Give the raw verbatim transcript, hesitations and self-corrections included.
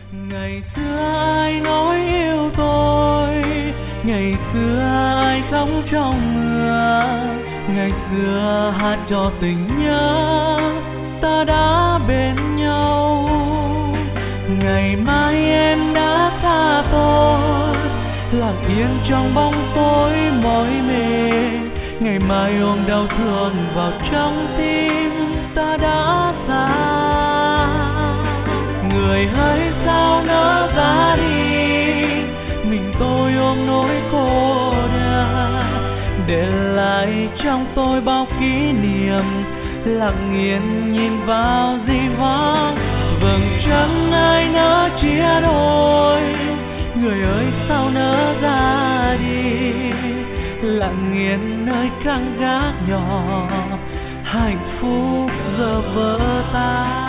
Ngày xưa ai nói yêu tôi, ngày xưa ai khóc trong mưa, ngày xưa hát cho tình nhớ ta đã bên nhau. Ngày mai em đã xa tôi, lặng yên trong bóng tối mỏi mệt. Ngày mai ôm đau thương vào trong tim ta đã xa. Người hỡi sao nỡ ra đi, mình tôi ôm nỗi cô đơn, để lại trong tôi bao kỷ niệm lặng yên nhìn vào di vãng. Vầng trăng ai nỡ chia đôi, người ơi sao nỡ ra đi, lặng yên nơi căn gác nhỏ hạnh phúc giờ vỡ tan.